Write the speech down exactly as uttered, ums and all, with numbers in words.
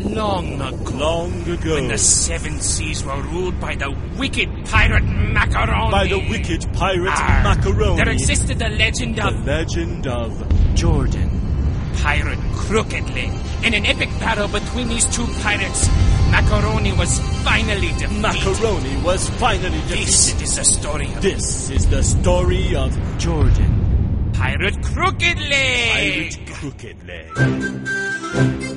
long ago. Long ago. When the seven seas were ruled by the wicked pirate Macaroni. By the wicked pirate Arr, Macaroni. There existed the legend The of legend of Jordan, Pirate Crooked Leg. In an epic battle between these two pirates, Macaroni was finally defeated. Macaroni was finally defeated. This is the story of This is the story of Jordan, Pirate Crooked Leg. Pirate Crooked Leg.